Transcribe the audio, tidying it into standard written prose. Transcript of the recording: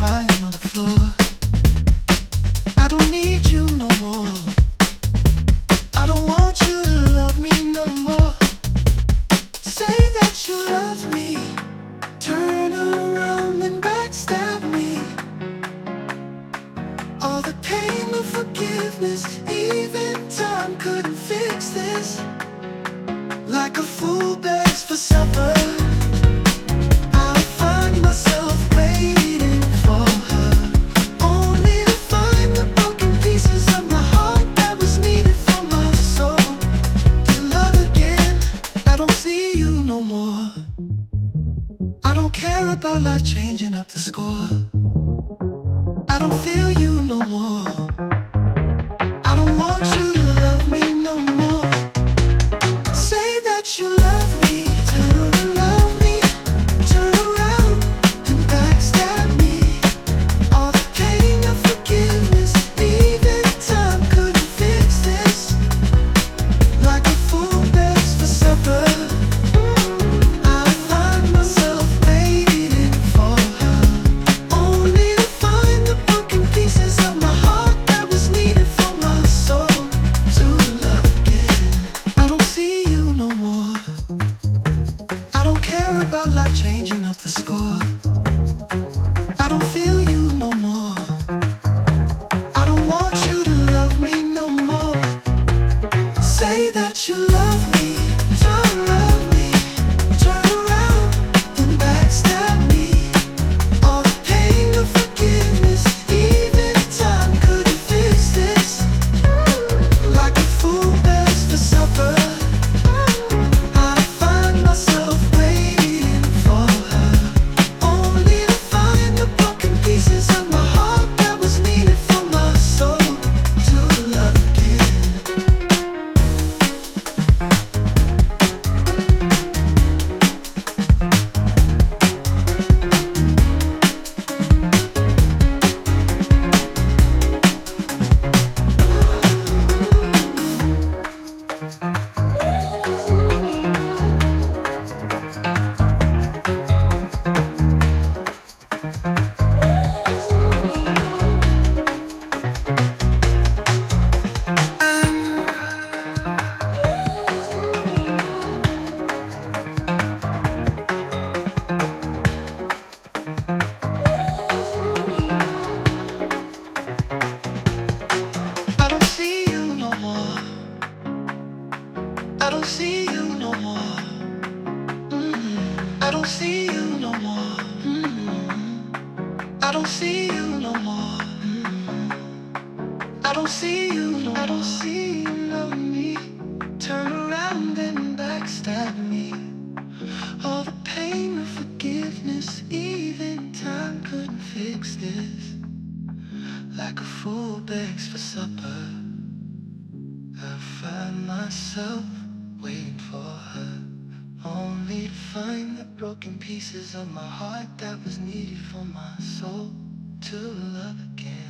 crying on the floor. I don't need you no more. I don't want you to love me no more. Say that you love me, turn around and backstab me. All the pain of forgiveness, even time couldn't fix this. Like a fool begs for supper, I'll find myself waiting for her, only to find the broken pieces of my heart that was needed for my soul to love again. I don't see you no more. I don't care about life changing up the score. I don't feel you no more. I don't want you to love me no more. Say that you love me, turn around and backstab me. All the pain of forgiveness, even time couldn't fix this. Like a fool begs for supper, I find myself waiting for her, only to find the broken pieces of my heart that was needed for my soul to love again. I don't see you no more. I don't care about life changing up the score. I don't feel you no more. I don't want you to love me no more. Say that you love me, turn around and backstab me. All the pain of forgiveness, even time couldn't fix this. Like a fool begs for supper, I find myself waiting for her, only to find the broken pieces of my heart that was needed for my soul to love again. I don't see you no more. I don't see you no more. I don't see you no more. I don't see you no more. I don't see you no more. I don't see you love me, turn around and backstab me. All the pain of forgiveness, even time couldn't fix this. Like a fool begs for supper, I find myself waiting for her, only to find the broken pieces of my heart that was needed for my soul to love again.